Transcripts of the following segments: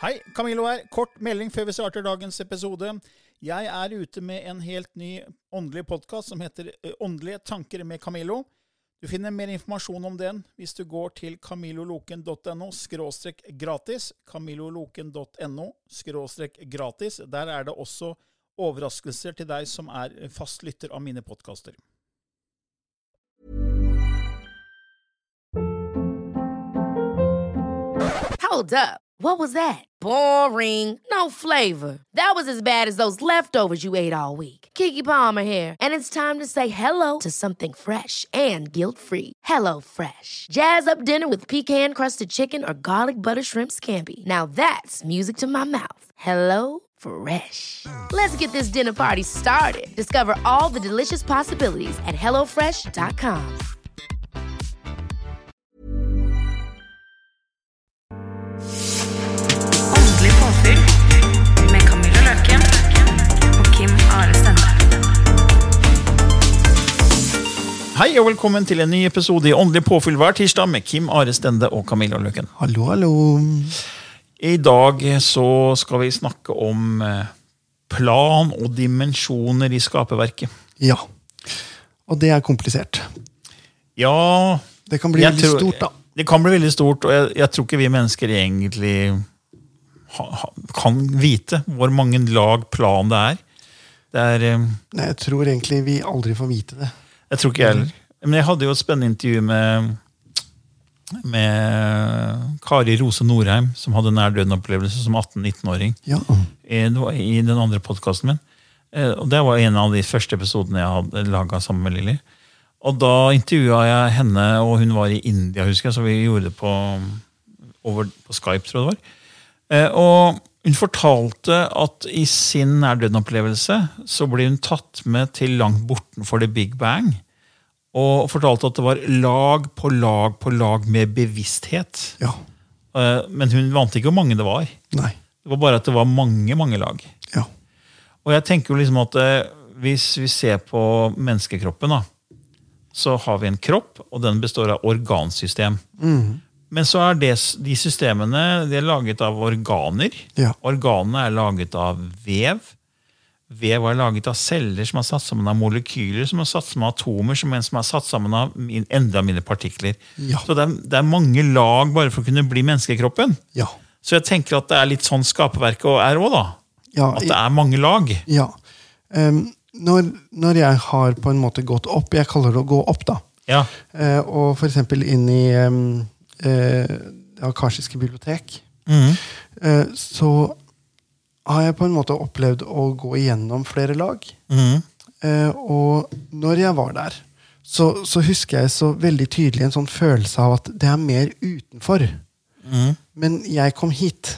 Hei, Camilo her. Kort melding før vi starter dagens episode. Jeg ute med en helt ny åndelig podcast som heter Åndelige tanker med Camilo. Du finner mer informasjon om den hvis du går til camiloloken.no/gratis, camiloloken.no/gratis. Der det også overraskelser til deg som fast lytter av mine podcaster. Hold up. What was that? Boring. No flavor. That was as bad as those leftovers you ate all week. Keke Palmer here, and it's time to say hello to something fresh and guilt-free. Hello Fresh. Jazz up dinner with pecan-crusted chicken or garlic butter shrimp scampi. Now that's music to my mouth. Hello Fresh. Let's get this dinner party started. Discover all the delicious possibilities at hellofresh.com. Med Camilla Løken og Kim Are Stende. Hei og velkommen til en ny episode i Åndelig påfyll hver tirsdag med Kim Are Stende og Camilla Løken. Hallo, hallo. I dag så skal vi snakke om plan og dimensjoner i skaperverket. Ja, og det komplisert. Ja, det kan bli veldig stort da. Det kan bli veldig stort, og jeg tror ikke vi mennesker egentlig kan vite hvor mange lag plan det er. Nei, jeg tror egentlig vi aldri får vite det. Jeg tror ikke jeg heller. Men jeg hadde jo et spennende intervju med Kari Rose Norheim, som hadde nær-døden-opplevelse som 18-19-åring. Ja. I den andre podcasten min. Og det var en av de første episodene jeg hadde laget sammen med Lili. Og da intervjuet jeg henne, og hun var i India, husker jeg, så vi gjorde det på Skype, tror jeg det var. Og hun fortalte at i sin nær-døden-opplevelse så ble hun tatt med til langt bortenfor The Big Bang, og fortalte at det var lag på lag på lag med bevissthet. Ja. Men hun vant ikke hvor mange det var. Nei. Det var bare at det var mange, mange lag. Ja. Og jeg tenker jo liksom at hvis vi ser på menneskekroppen da, så har vi en kropp, og den består av organsystem. Men så de systemene, de laget av organer. Ja. Organene laget av vev. Vev laget av celler som satt sammen av molekyler, som satt sammen av atomer, som satt sammen av enda mindre partikler. Ja. Så det mange lag bare for å kunne bli menneskekroppen. Ja. Så jeg tenker at det litt sånn skaperverket også da. Ja, at det mange lag. Ja. Når jeg har på en måte gått opp, jeg kaller det å gå opp da. Ja. Og for eksempel inn i det akashiske bibliotek, så har jeg på en måte opplevd å gå igjennom flere lag. Og når jeg var der, så husker jeg så veldig tydelig en sånn følelse av at det mer utenfor. Men jeg kom hit.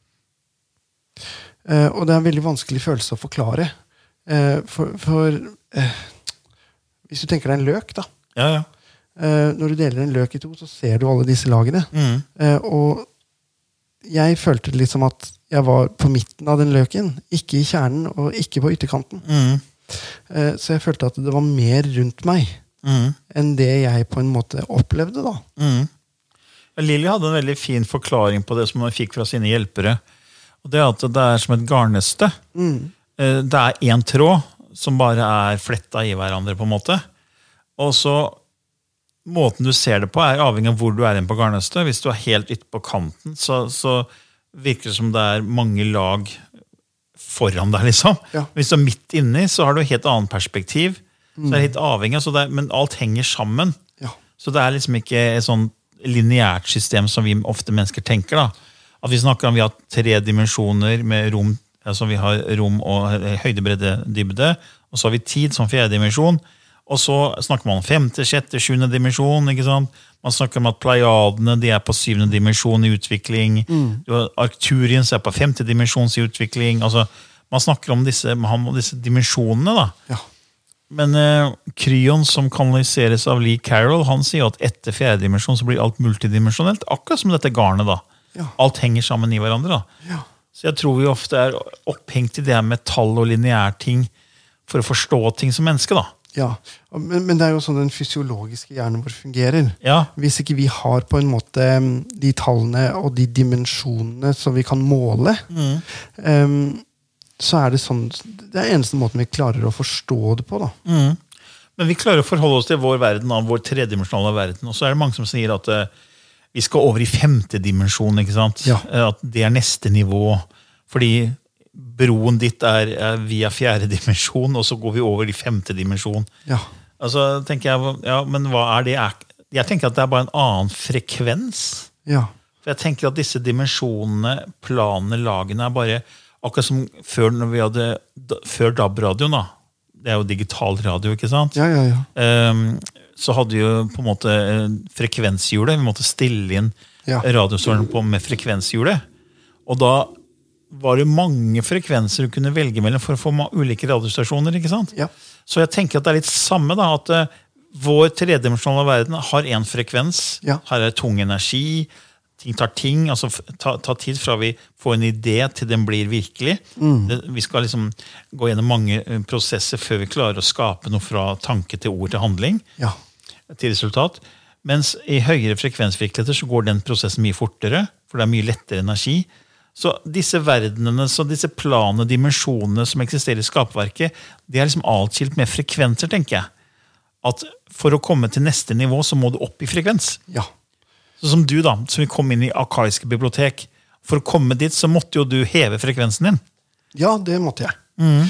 Og det en veldig vanskelig følelse å forklare. For hvis du tenker deg en løk da, Ja, ja. Når du deler en løk i to, så ser du alle disse lagene. Og jeg følte det litt som at jeg var på midten av den løken, ikke i kjernen og ikke på ytterkanten. Så jeg følte at det var mer rundt meg enn det jeg på en måte opplevde da. Lili hadde en veldig fin forklaring på det som hun fikk fra sine hjelpere. Og det at det som et garnnøste. Det en tråd som bare flettet i hverandre på en måte. Og så måten du ser det på avhengig av hvor du inne på garnnøstet. Hvis du helt ytt på kanten, så virker det som det mange lag foran deg, liksom. Ja. Hvis du midt inni, så har du et helt annet perspektiv. Så det helt avhengig, men alt henger sammen. Ja. Så det liksom ikke et sånn lineært system som vi ofte mennesker tenker, da. At vi snakker om vi har 3 dimensjoner med rom, altså vi har rom og høyde, bredde, dybde, og så har vi tid som 4. dimensjon. Og så snakker man om 5., 6., 7. dimensjon, ikke sant? Man snakker om at Pleiadene, de på 7. dimensjon i utvikling. Du har Arcturien, som på 5. dimensjons i utvikling. Altså, man snakker om disse dimensjonene, da. Ja. Men Kryon, som kanaliseres av Lee Carroll, han sier at etter 4. dimensjon så blir alt multidimensjonelt, akkurat som dette garnet, da. Ja. Alt henger sammen i hverandre, da. Ja. Så jeg tror vi ofte opphengt i det med tall og lineær ting for å forstå ting som menneske, da. Ja, men det jo sånn den fysiologiske hjernen vår fungerer. Ja. Hvis ikke vi har på en måte de tallene og de dimensjonene som vi kan måle, så det sånn, det eneste måten vi klarer å forstå det på da. Men vi klarer å forholde oss til vår verden, av vår tredimensjonale verden, og så det mange som sier at vi skal over i 5. dimensjon, ikke sant? Ja. At det neste nivå, fordi broen ditt via 4. dimensjon, og så går vi over i 5. dimensjon. Ja. Altså, tenker jeg, ja, men hva det? Jeg tenker at det bare en annen frekvens. Ja. For jeg tenker at disse dimensjonene, planene, lagene, bare akkurat som før, når vi hadde, før DAB-radioen da, det jo digital radio, ikke sant? Ja, ja, ja. Så hadde vi jo på en måte frekvenshjulet, vi måtte stille inn radiostrålen på med frekvenshjulet, og da var det mange frekvenser du kunne velge mellom for å få ulike radiostasjoner, ikke sant? Ja. Så jeg tenker at det litt samme da, at vår tredimensjonale verden har en frekvens, her tung energi, ting tar ting, altså ta tid fra vi får en idé til den blir virkelig. Vi skal liksom gå gjennom mange prosesser før vi klarer å skape noe fra tanke til ord til handling, til resultat. Mens i høyere frekvensvirkeligheter så går den prosessen mye fortere, for det mye lettere energi. Så disse verdenene, så disse planene, dimensjonene som eksisterer i skapverket, det liksom altskilt med frekvenser, tenker jeg. At for å komme til neste nivå, så må du opp i frekvens. Ja. Så som du da, som vi kom inn i arkaiske bibliotek, for å komme dit, så måtte jo du heve frekvensen din. Ja, det måtte jeg.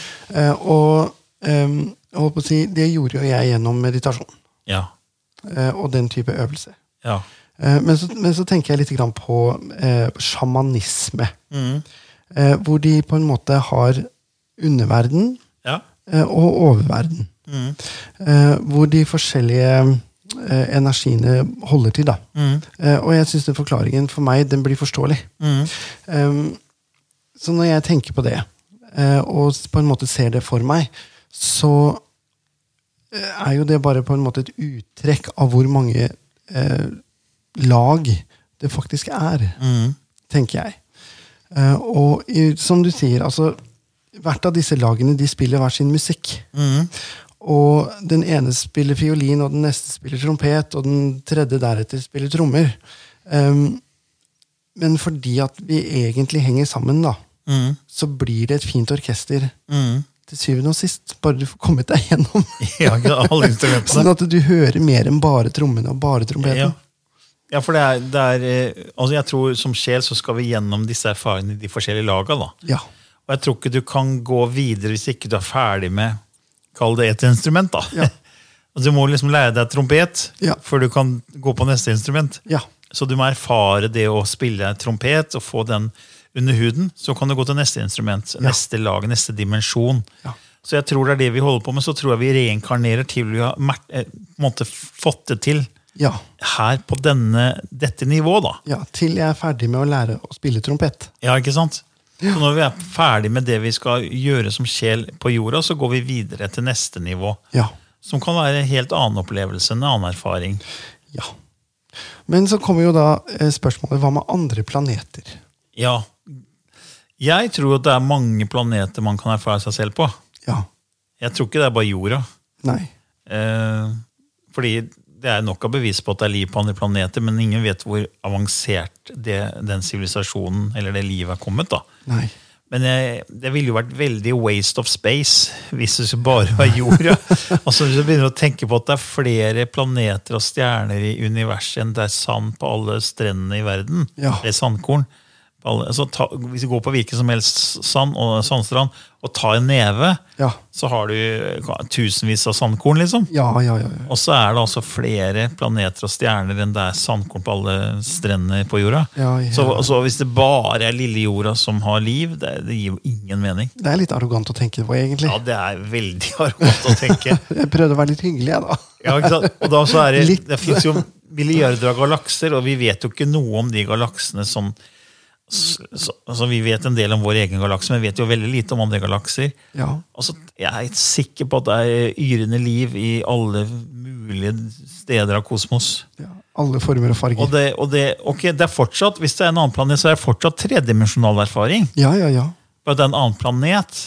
Jeg håper å si, det gjorde jo jeg gjennom meditasjon. Ja. Og den type øvelser. Ja. Men så tenker jeg litt grann på shamanisme. Hvor de på en måte har underverden og oververden. Hvor de forskjellige energiene holder til da. Og jeg synes den forklaringen for meg, den blir forståelig. Så når jeg tenker på det, og på en måte ser det for meg, så jo det bare på en måte et uttrekk av hvor mange lag det faktisk tenker jeg. Og som du sier, altså, hvert av disse lagene, de spiller hver sin musikk. Og den ene spiller fiolin, og den neste spiller trompet, og den tredje deretter spiller trommer. Men fordi at vi egentlig henger sammen da, så blir det et fint orkester til syvende og sist, bare du får kommet deg gjennom. Ja, alle instrumentene. Sånn at du hører mer enn bare trommene og bare trompeten. Ja, for altså jeg tror som sjel så skal vi gjennom disse erfaringene i de forskjellige lagene da. Ja. Og jeg tror ikke du kan gå videre hvis ikke du ferdig med, kall det et instrument da. Ja. Du må liksom lære deg trompet før du kan gå på neste instrument. Ja. Så du må erfare det å spille trompet og få den under huden, så kan du gå til neste instrument, neste lag, neste dimensjon. Ja. Så jeg tror det det vi holder på med, så tror jeg vi reinkarnerer til vi har måtte fått det til her på dette nivået da. Ja, til jeg ferdig med å lære å spille trompet. Ja, ikke sant? Så når vi ferdig med det vi skal gjøre som sjel på jorda, så går vi videre til neste nivå. Ja. Som kan være en helt annen opplevelse, en annen erfaring. Ja. Men så kommer jo da spørsmålet, hva med andre planeter? Ja. Jeg tror at det mange planeter man kan erfare seg selv på. Ja. Jeg tror ikke det bare jorda. Nei. Fordi det nok av bevis på at det liv på andre planeter, men ingen vet hvor avansert den sivilisasjonen eller det livet kommet da. Nei. Men det ville jo vært veldig waste of space hvis det bare var jorda. Altså hvis du begynner å tenke på at det flere planeter og stjerner i universet enn det sand på alle strendene i verden. Ja. Det sandkorn. Altså, hvis du går på hvilken som helst sand og sandstrand og tar en neve, så har du tusenvis av sandkorn liksom. Ja. Og så det altså flere planeter og stjerner enn det sandkorn på alle strender på jorda. Ja. Så hvis det bare lille jorda som har liv, det gir jo ingen mening. Det litt arrogant å tenke på egentlig. Ja, det veldig arrogant å tenke. Jeg prøvde å være litt hyggelig, jeg da. Ja, ikke sant? Og da så det finnes jo milliarder av galakser, og vi vet jo ikke noe om de galaksene som altså, vi vet en del om vår egen galakse, men vi vet jo veldig lite om andre galakser. Ja. Altså, jeg sikker på at det yrende liv i alle mulige steder av kosmos. Ja, alle former og farger. Og det fortsatt, hvis det en annen planet, så det fortsatt tredimensjonal erfaring. Ja. Bare det en annen planet,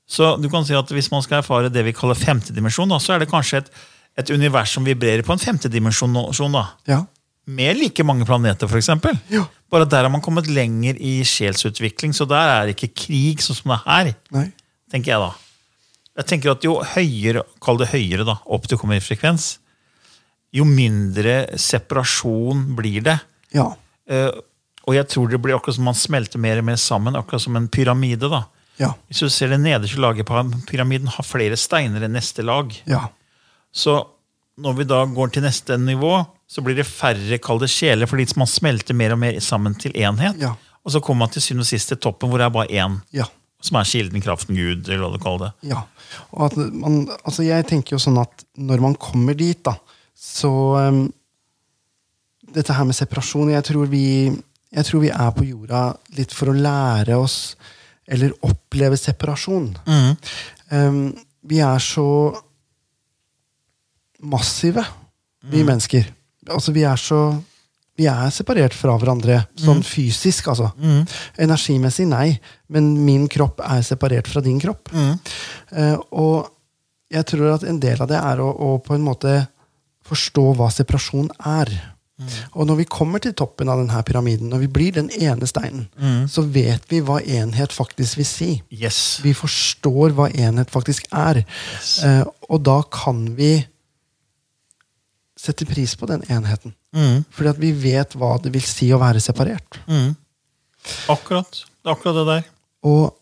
Så du kan si at hvis man skal erfare det vi kaller femte dimensjon, da, så det kanskje et univers som vibrerer på en femte dimensjon da. Ja. Med like mange planeter, for eksempel. Ja. Bare der har man kommet lenger i sjelsutvikling, så der det ikke krig sånn som det her, Nei. tenker jeg da. Jeg tenker at jo høyere, kall det høyere da, opp du kommer i frekvens, jo mindre separasjon blir det. Ja. Og jeg tror det blir akkurat som man smelter mer og mer sammen, akkurat som en pyramide da. Ja. Hvis du ser det nederste laget på pyramiden har flere steiner enn neste lag. Ja. Så når vi da går til neste nivå, så blir det færre, kall det sjeler, fordi man smelter mer og mer sammen til enhet. Ja. Og så kommer man til syvende og sist til toppen, hvor det bare én, Ja. som kilden, kraften, Gud, eller hva du kaller det. Ja. Og at man, altså jeg tenker jo sånn at når man kommer dit da, så dette her med separasjon, jeg tror vi på jorda litt for å lære oss eller oppleve separasjon. Vi så massive, vi mennesker. Altså vi separert fra hverandre, sånn fysisk, altså. Energimessig, nei, men min kropp separert fra din kropp. Og jeg tror at en del av det å på en måte forstå hva separasjon Og når vi kommer til toppen av denne pyramiden, når vi blir den ene steinen, så vet vi hva enhet faktisk vil si. Yes. Vi forstår hva enhet faktisk Yes. Og da kan vi sette pris på den enheten. Fordi at vi vet hva det vil si å være separert. Akkurat. Det akkurat det der. Og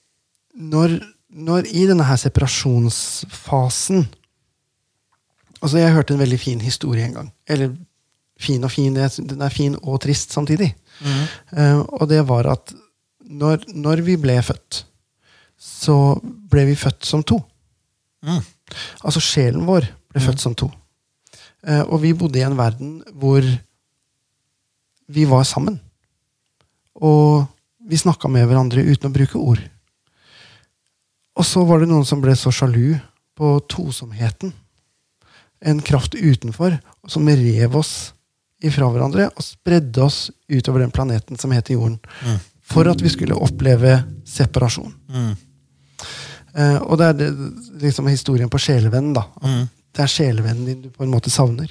når i denne her separasjonsfasen, altså jeg hørte en veldig fin historie en gang, eller fin og fin, den fin og trist samtidig. Og det var at når vi ble født, så ble vi født som to. Altså sjelen vår ble født som to. Og vi bodde i en verden hvor vi var sammen. Og vi snakket med hverandre uten å bruke ord. Og så var det noen som ble så sjalu på tosomheten. En kraft utenfor, som rev oss ifra hverandre og spredde oss utover den planeten som heter jorden. For at vi skulle oppleve separasjon. Og det liksom historien på sjelevennen da. Det sjelevennen din du på en måte savner.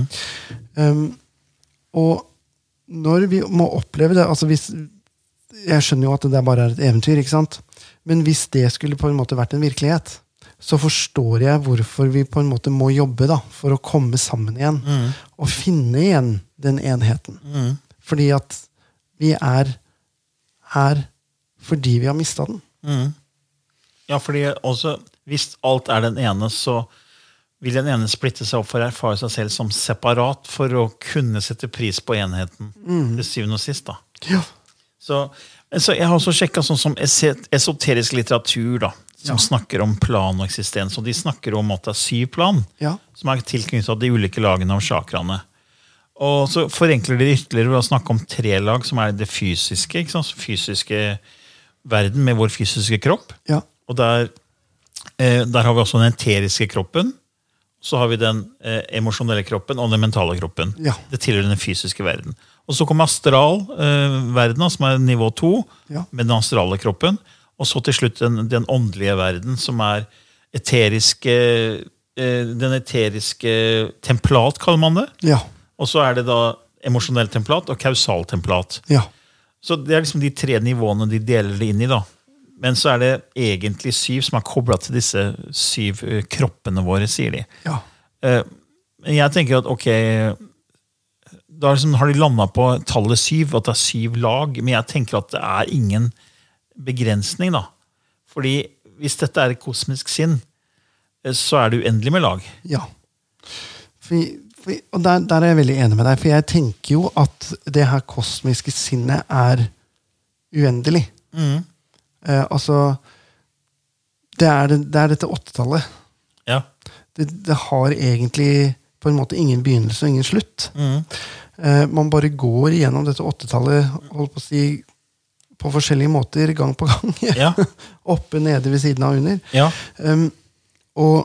Og når vi må oppleve det, altså jeg skjønner jo at det bare et eventyr, ikke sant? Men hvis det skulle på en måte vært en virkelighet, så forstår jeg hvorfor vi på en måte må jobbe da, for å komme sammen igjen, og finne igjen den enheten. Fordi at vi her fordi vi har mistet den. Ja, fordi også, hvis alt den ene, så vil den ene splitte seg opp for å erfare seg selv som separat for å kunne sette pris på enheten til syvende og sist da. Ja. Så jeg har også sjekket sånn som esoterisk litteratur da, som snakker om plan og eksistens, og de snakker om at det 7 plan, som tilknyttet av de ulike lagene av chakraene. Og så forenkler de ytterligere å snakke om 3 lag, som det fysiske, ikke sant? Fysiske verden med vår fysiske kropp. Ja. Og der har vi også den eteriske kroppen, så har vi den emosjonelle kroppen og den mentale kroppen. Ja. Det tilhører den fysiske verden. Og så kommer astral verden, som nivå 2, med den astrale kroppen. Og så til slutt den åndelige verden, som eteriske, den eteriske templat, kaller man det. Ja. Og så det da emosjonell templat og kausal templat. Ja. Så det liksom de 3 nivåene de deler det inn i da. Men så det egentlig 7 som koblet til disse 7 kroppene våre, sier de. Ja. Jeg tenker at, ok, da liksom, har de landet på tallet 7, at det 7 lag, men jeg tenker at det ingen begrensning da. Fordi hvis dette et kosmisk sinn, så det uendelig med lag. Ja. Og der jeg veldig enig med deg, for jeg tenker jo at det her kosmiske sinnet uendelig. Altså, det dette 8-tallet. Ja. Det har egentlig på en måte ingen begynnelse og ingen slutt. Man bare går igjennom dette 8-tallet, holdt på å si, på forskjellige måter, gang på gang. Ja. Oppe, nede, ved siden av, under. Ja. Og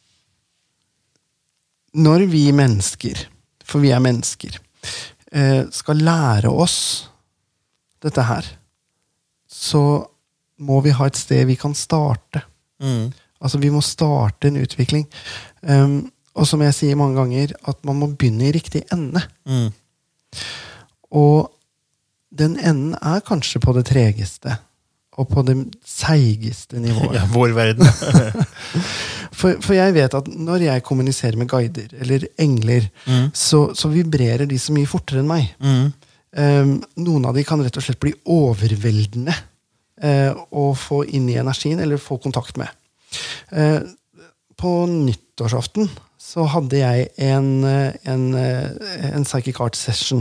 når vi mennesker, for vi mennesker, skal lære oss dette her, så må vi ha et sted vi kan starte. Altså vi må starte en utvikling. Og som jeg sier mange ganger, at man må begynne i riktig ende. Og den enden kanskje på det tregeste, og på det seigeste nivået. Ja, vår verden. For jeg vet at når jeg kommuniserer med guider, eller engler, så vibrerer de så mye fortere enn meg. Noen av de kan rett og slett bli overveldende og få inn i energien, eller få kontakt med. På nyttårsaften så hadde jeg en Psychic Art session.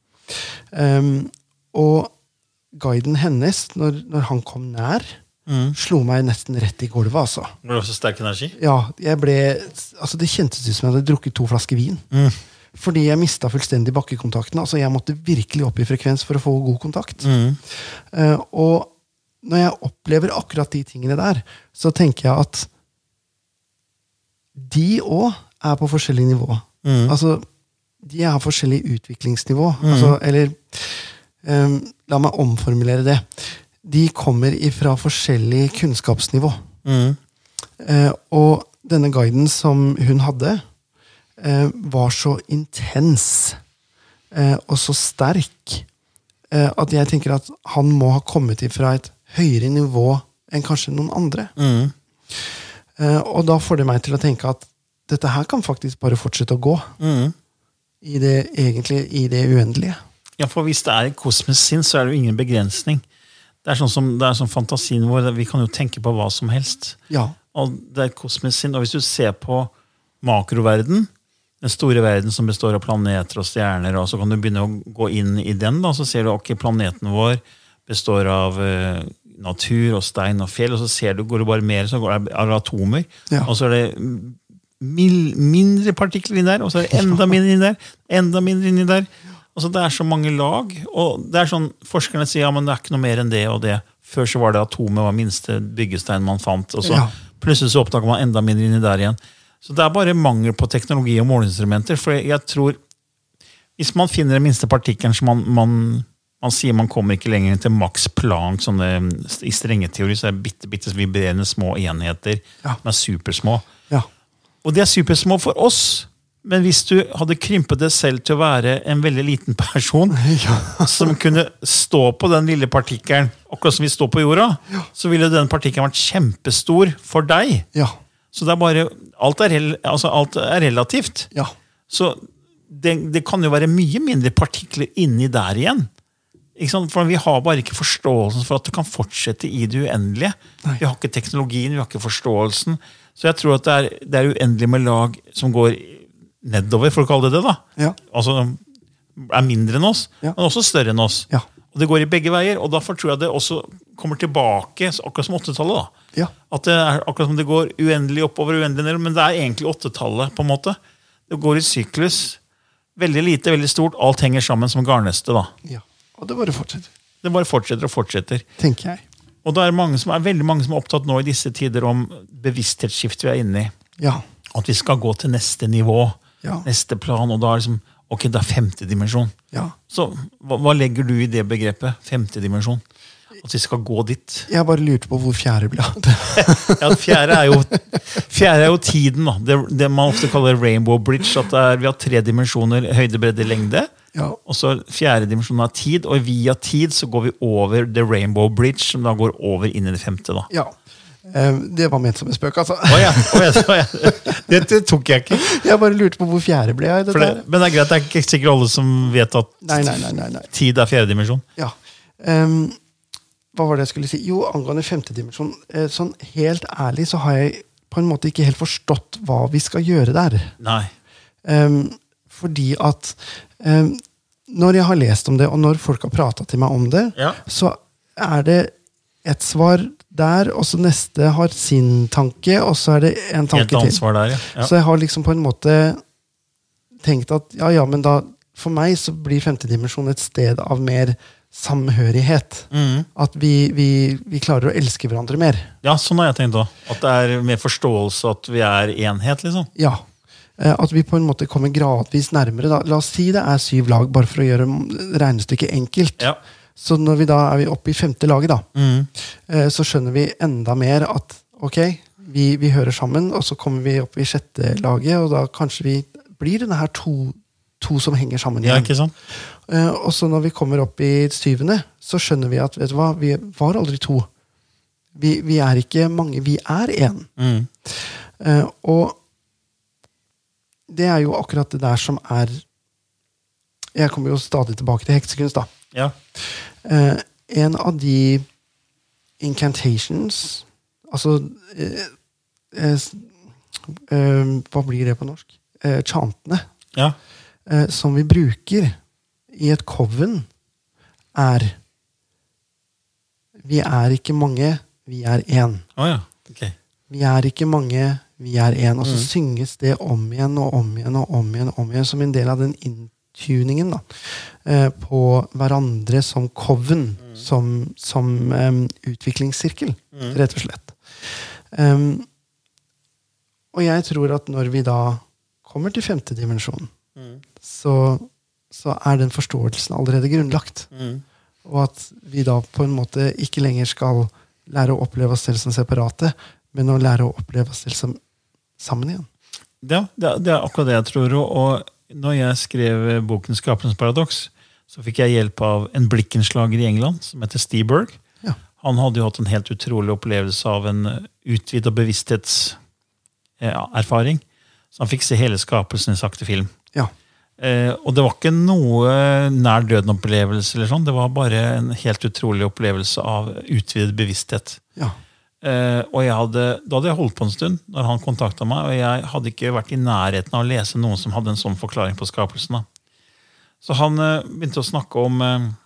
Og guiden hennes, når han kom nær, slo meg nesten rett i gulvet, altså. Var det så sterk energi? Ja, det kjentes ut som jeg hadde drukket 2 flasker vin. Fordi jeg mistet fullstendig bakkekontakten. Altså, jeg måtte virkelig opp i frekvens for å få god kontakt. Og når jeg opplever akkurat de tingene der, så tenker jeg at de også på forskjellig nivå. Altså, de har forskjellig utviklingsnivå. Altså, eller la meg omformulere det. De kommer ifra forskjellig kunnskapsnivå. Og denne guiden som hun hadde, var så intens og så sterk at jeg tenker at han må ha kommet ifra et høyere nivå enn kanskje noen andre. Og da får det meg til å tenke at dette her kan faktisk bare fortsette å gå i det uendelige. Ja, for hvis det et kosmisk sinn, så det jo ingen begrensning. Det som fantasien vår, vi kan jo tenke på hva som helst. Ja. Og det et kosmisk sinn, og hvis du ser på makroverden, den store verden som består av planeter og stjerner, og så kan du begynne å gå inn i den, da, så ser du ok, planeten vår består av natur og stein og fjell, og så går det bare mer, så går det atomer, og så det mindre partikler inn der, og så det enda mindre inn der, enda mindre inn der. Altså, det så mange lag, og det sånn, forskerne sier, ja, men det ikke noe mer enn det og det. Før så var det atomet var minste byggestein man fant, og så plutselig så oppdager man enda mindre inni der igjen. Så det bare mangel på teknologi og måleinstrumenter, for jeg tror, hvis man finner den minste partikkelen, så man sier man kommer ikke lenger til Max Planck, sånne, i strenge teori, så bitte vibrerende små enheter, som supersmå. Og det supersmå for oss, men hvis du hadde krympet det selv til å være en veldig liten person, som kunne stå på den lille partikkelen, akkurat som vi står på jorda, så ville den partikkelen vært kjempestor for deg. Så det bare, alt relativt. Så det kan jo være mye mindre partikler inni der igjen. Ikke sant? For vi har bare ikke forståelsen for at det kan fortsette i det uendelige. Vi har ikke teknologien, vi har ikke forståelsen. Så jeg tror at det uendelig med lag som går nedover, for å kalle det da. Altså, mindre enn oss, men også større enn oss. Og det går i begge veier, og derfor tror jeg det også kommer tilbake, akkurat som 80-tallet da. At det akkurat som det går uendelig oppover, uendelig ned, men det egentlig 80-tallet på en måte. Det går i syklus, veldig lite, veldig stort, alt henger sammen som garnnøste da. Og det bare fortsetter. Det bare fortsetter og fortsetter. Tenker jeg. Og det veldig mange som opptatt nå i disse tider om bevissthetsskift vi inne i. At vi skal gå til neste nivå, neste plan, og da liksom, ok, det 5. dimensjon. Så hva legger du i det begrepet, 5. dimensjon? At vi skal gå dit? Jeg bare lurte på hvor 4. ble. Ja, 4. jo tiden, da. Det man ofte kaller rainbow bridge, at vi har 3 dimensjoner, høyde, bredde, lengde, og så 4. dimensjon tid, og via tid så går vi over the rainbow bridge, som da går over inn i det 5. da. Det var ment som en spøk, altså. Det tok jeg ikke. Jeg bare lurte på hvor 4. ble jeg. Men det greit, det ikke sikkert alle som vet at nei. Tid 4. dimensjon. Hva var det jeg skulle si? Jo, angående 5. dimensjon, sånn helt ærlig så har jeg på en måte ikke helt forstått hva vi skal gjøre der. Nei. Fordi at når jeg har lest om det, og når folk har pratet til meg om det, så det et svar der, og så neste har sin tanke, og så det en tanke til. Der, Så jeg har liksom på en måte tenkt at, men da, for meg så blir 5. dimensjon et sted av mer samhørighet. At vi klarer å elske hverandre mer. Ja, sånn har jeg tenkt også. At det mer forståelse at vi enhet, liksom. Ja. At vi på en måte kommer gradvis nærmere. Da. La oss si det 7 lag, bare for å gjøre regnestykket enkelt. Så når vi da er vi oppe i 5. laget da, så skjønner vi enda mer at, ok, vi hører sammen, og så kommer vi opp i 6. laget, og da kanskje vi blir denne her to som henger sammen igjen. Ja, ikke sant? Og så når vi kommer opp i 7., så skjønner vi at, vet du hva, vi var aldri 2. Vi er ikke mange, vi er 1. Og det er jo akkurat det der som er, jeg kommer jo stadig tilbake til heksekunst da. Ja. En av de incantations, altså hva blir det på norsk? Chantene. Ja. Som vi bruker i et coven vi er ikke mange, vi er 1. Ja. Okay. Vi er ikke mange, vi er 1. Og så synges det om igjen og om igjen og om igjen, om igjen som en del av den intuningen da, på hverandre som coven, som utviklingssirkel, rett og slett. Og jeg tror at når vi da kommer til 5. dimensjon, så er den forståelsen allerede grunnlagt. Og at vi da på en måte ikke lenger skal lære å oppleve oss selv som separate, men å lære å oppleve oss selv som sammen igjen. Ja, det er akkurat det jeg tror. Og når jeg skrev boken Skapelsens paradoks, så fikk jeg hjelp av en blikkenslager i England, som heter Steve Berg. Ja. Han hadde jo hatt en helt utrolig opplevelse av en utvidet bevissthetserfaring. Så han fikk se hele skapelsen i sakte film. Ja. Og det var ikke noe nær døden opplevelse eller sånn, det var bare en helt utrolig opplevelse av utvidet bevissthet. Ja. Og da hadde jeg holdt på en stund når han kontaktet meg, og jeg hadde ikke vært i nærheten av å lese noen som hadde en sånn forklaring på skapelsen. Så han begynte å snakke om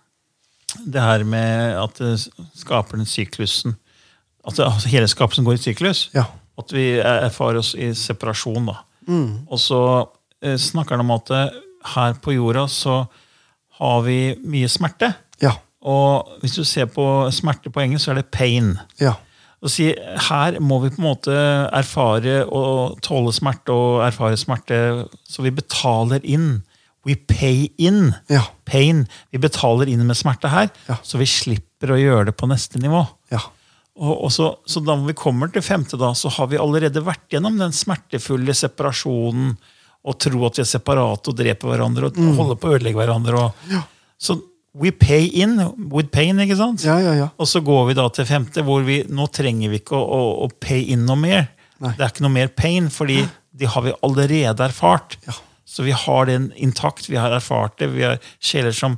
det her med at skaperen syklusen, at hele skapelsen går i syklus, at vi erfarer oss i separasjon da. Og så snakker han om at her på jorda så har vi mye smerte. Ja. Og hvis du ser på smerte på engelsk, så er det pain. Ja. Og si, her må vi på en måte erfare og tåle smerte og erfare smerte, så vi betaler inn. We pay in. Ja. Pain. Vi betaler inn med smerte her, så vi slipper å gjøre det på neste nivå. Ja. Og så da vi kommer til 5. da, så har vi allerede vært gjennom den smertefulle separasjonen, og tro at vi er separate og dreper hverandre og holder på å ødelegge hverandre. Så we pay in with pain, ikke sant? Ja. Og så går vi da til 5., hvor nå trenger vi ikke å pay in noe mer. Nei. Det er ikke noe mer pain, fordi det har vi allerede erfart. Ja. Så vi har den intakt, vi har erfart det, vi er sjeler som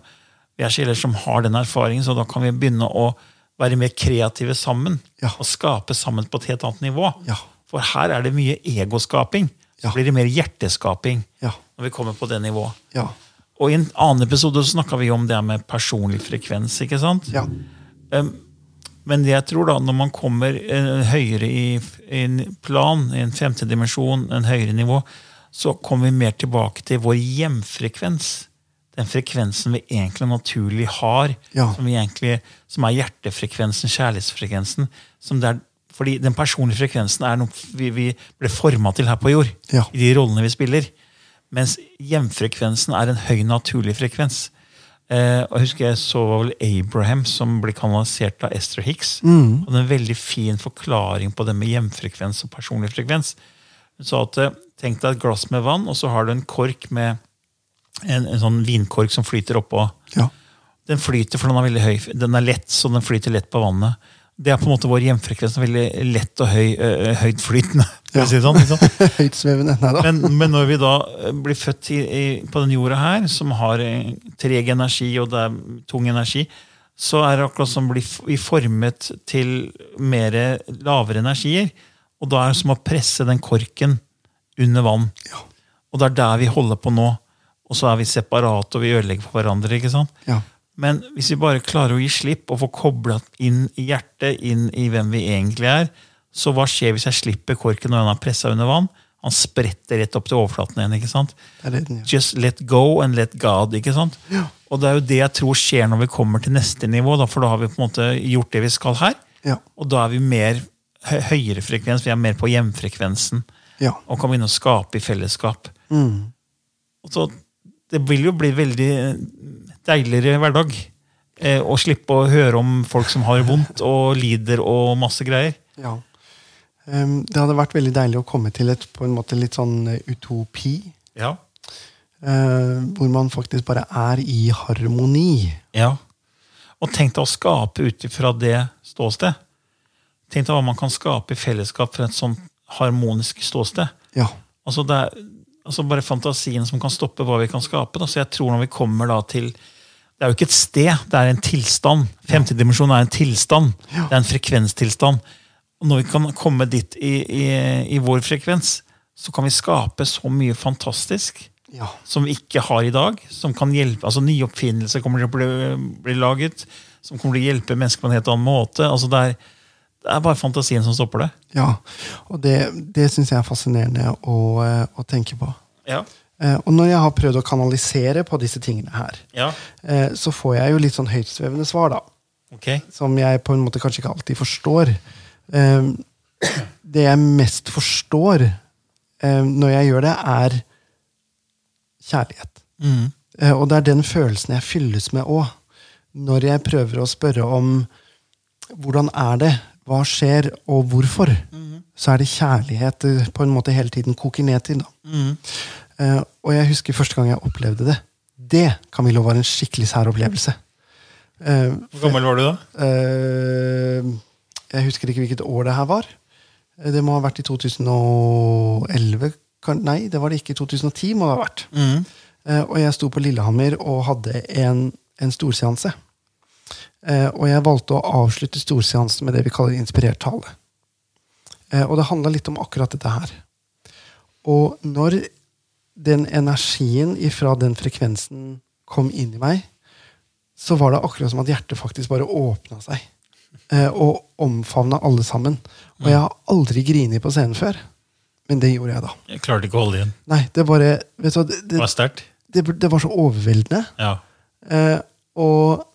har den erfaringen, så da kan vi begynne å være mer kreative sammen, og skape sammen på et helt annet nivå. Ja. For her er det mye egoskaping. Så blir det mer hjerteskaping når vi kommer på det nivået. Ja. Og i en annen episode så snakket vi om det med personlig frekvens, ikke sant? Ja. Men det jeg tror da, når man kommer høyere i en plan, i en 5. dimensjon, en høyere nivå, så kommer vi mer tilbake til vår hjemfrekvens. Den frekvensen vi egentlig naturlig har, som er hjertefrekvensen, kjærlighetsfrekvensen, som det er. Fordi den personlige frekvensen er noe vi ble formet til her på jord, i de rollene vi spiller. Mens hjemfrekvensen er en høy naturlig frekvens. Og jeg husker jeg så vel Abraham som ble kanalisert av Esther Hicks. Og det er en veldig fin forklaring på det med hjemfrekvens og personlig frekvens. Hun sa at tenk deg et glass med vann, og så har du en kork med en sånn vinkork som flyter oppå. Ja. Den flyter for den er veldig høy. Den er lett, så den flyter lett på vannet. Det er på en måte vår hjemfrekvens, veldig lett og høytflytende. Si sånn, Høytsvevende, nei da. Men når vi da blir født på den jorda her, som har treg energi, og det er tung energi, så er det akkurat som blir vi formet til mer lavere energier, og da er det som å presse den korken under vann. Ja. Og det er der vi holder på nå, og så er vi separate, og vi ødelegger for hverandre, ikke sant? Ja. Men hvis vi bare klarer å gi slipp og få koblet inn i hjertet, inn i hvem vi egentlig er, så hva skjer hvis jeg slipper korken når han har presset under vann? Han spretter rett opp til overflaten igjen, ikke sant? Just let go and let God, ikke sant? Ja. Og det er jo det jeg tror skjer når vi kommer til neste nivå, da, for da har vi på en måte gjort det vi skal her, og da er vi mer høyere frekvens, vi er mer på hjemfrekvensen, og kan begynne å skape i fellesskap. Og så det vil jo bli veldig deiligere hverdag Og slippe å høre om folk som har vondt og lider og masse greier. Ja. Det hadde vært veldig deilig å komme til på en måte litt sånn utopi. Ja. Hvor man faktisk bare i harmoni. Ja. Og tenk deg å skape ut fra det ståsted. Tenk deg hva man kan skape i fellesskap for et sånn harmonisk ståsted. Ja. Altså det bare fantasien som kan stoppe hva vi kan skape. Da. Så jeg tror når vi kommer da til det jo ikke et sted, det en tilstand. Femte dimensjon en tilstand. Ja. Det en frekvenstilstand. Og når vi kan komme dit i vår frekvens, så kan vi skape så mye fantastisk som vi ikke har i dag, som kan hjelpe, altså nye oppfinnelser kommer til å bli laget, som kommer til å hjelpe mennesker på en helt annen måte. Altså det bare fantasien som stopper det. Ja, og det synes jeg fascinerende å tenke på. Ja. Og når jeg har prøvd å kanalisere på disse tingene her, så får jeg jo litt sånn høytsvevende svar da. Okay. Som jeg på en måte kanskje ikke alltid forstår. Det jeg mest forstår når jeg gjør det, kjærlighet. Og det den følelsen jeg fylles med også. Når jeg prøver å spørre om hvordan det, hva skjer og hvorfor, så det kjærlighet på en måte hele tiden koker ned til. Da. Og jeg husker første gang jeg opplevde det. Det, Camillo, var en skikkelig sær opplevelse. Hvor gammel var du da? Jeg husker ikke hvilket år det her var. Det må ha vært i 2011. Nei, det var det ikke. 2010 må det ha vært. Og jeg sto på Lillehammer og hadde en storseanse. Og jeg valgte å avslutte storseansen med det vi kaller inspirert tale. Og det handlet litt om akkurat dette her. Og når den energien fra den frekvensen kom inn i meg, så var det akkurat som at hjertet faktisk bare åpnet seg. Og omfavnet alle sammen. Og jeg har aldri grinet på scenen før. Men det gjorde jeg da. Jeg klarte ikke å holde igjen. Nei, det bare... Vet du hva, det var sterkt. Det var så overveldende. Ja. Og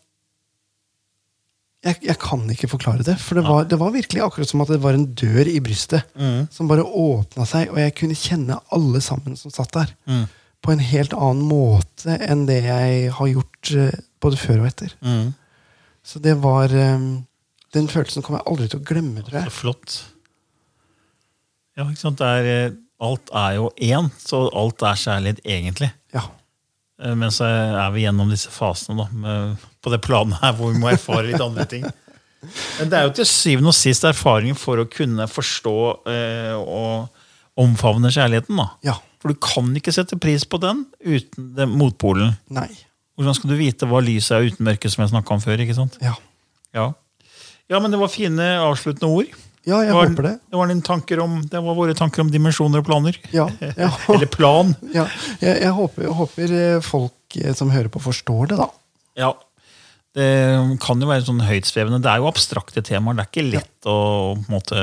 jeg kan ikke forklare det. For det var virkelig akkurat som at det var en dør i brystet som bare åpnet seg, og jeg kunne kjenne alle sammen som satt der. På en helt annen måte enn det jeg har gjort både før og etter. Så det var... Den følelsen kommer jeg aldri til å glemme, tror jeg. Så flott. Ja, ikke sant? Alt jo én, så alt kjærlighet egentlig. Ja. Men så vi gjennom disse fasene da, på det planet her, hvor vi må erfare litt andre ting. Men det jo til syvende og sist erfaringen for å kunne forstå og omfavne kjærligheten. Da. Ja. For du kan ikke sette pris på den uten motpolen. Nei. Hvordan skal du vite hva lyset uten mørke, som jeg snakket om før, ikke sant? Ja. Ja. Ja, men det var fine avsluttende ord. Ja, jeg håper det. Det var våre tanker om dimensjoner og planer. Ja. Eller plan. Ja, jeg håper folk som hører på forstår det da. Ja, det kan jo være sånn høytsvevende. Det jo abstrakte temaer, det ikke lett å på en måte...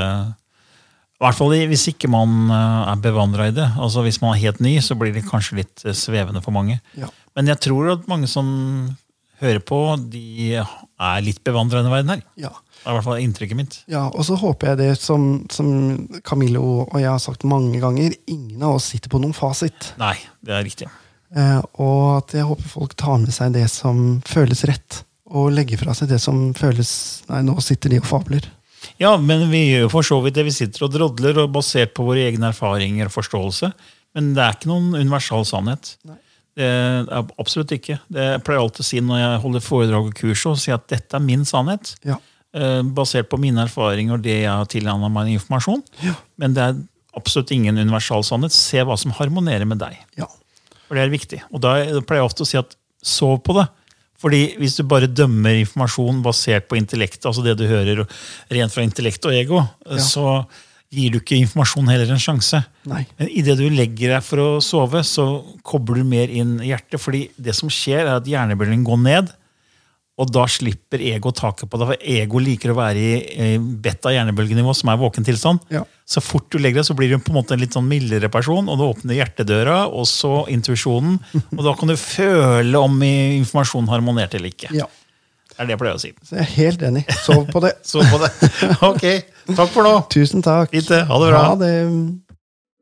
I hvert fall hvis ikke man bevandret i det. Altså hvis man helt ny, så blir det kanskje litt svevende for mange. Ja. Men jeg tror at mange som hører på, de litt bevandret i verden her. Ja. Det I hvert fall inntrykket mitt. Ja, og så håper jeg det som Camillo og jeg har sagt mange ganger, ingen av oss sitter på noen fasit. Nei, det riktig. Og at jeg håper folk tar med seg det som føles rett, og legger fra seg det som føles, nei, nå sitter de og fabler. Ja, men vi gjør for så vidt det. Vi sitter og drodler, og basert på våre egne erfaringer og forståelse. Men det ikke noen universal sannhet. Nei. Det absolutt ikke. Det jeg pleier alltid å si når jeg holder foredrag og kurs, og si at dette min sannhet. Ja. Basert på mine erfaringer og det jeg har tilhandlet meg informasjon. Ja. Men det absolutt ingen universal sannhet. Se hva som harmonerer med deg. Ja. For det viktig. Og da pleier jeg ofte å si at sov på det. Fordi hvis du bare dømmer informasjon basert på intellekt, altså det du hører rent fra intellekt og ego, så gir du ikke informasjon heller en sjanse. Nei. Men i det du legger deg for å sove, så kobler du mer inn hjertet, fordi det som skjer at hjernebølgen går ned, og da slipper ego taket på det, for ego liker å være i beta-hjernebølgenivå, som våken tilstand. Ja. Så fort du legger deg, så blir du på en måte en litt sånn mildere person, og du åpner hjertedøra, og så intuisjonen, og da kan du føle om informasjonen harmonert eller ikke. Ja. Det det jeg pleier å si. Så jeg helt enig. Sov på det. Sov på det. Ok, takk for nå. Tusen takk. Litt, ha det bra. Ha det.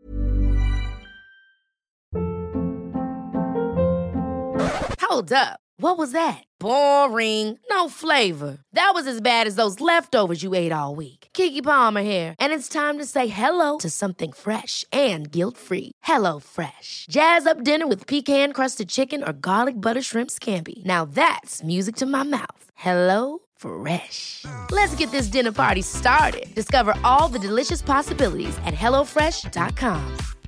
Hold up. What was that? Boring. No flavor. That was as bad as those leftovers you ate all week. Keke Palmer here, and it's time to say hello to something fresh and guilt-free. Hello Fresh. Jazz up dinner with pecan-crusted chicken or garlic butter shrimp scampi. Now that's music to my mouth. Hello Fresh. Let's get this dinner party started. Discover all the delicious possibilities at hellofresh.com.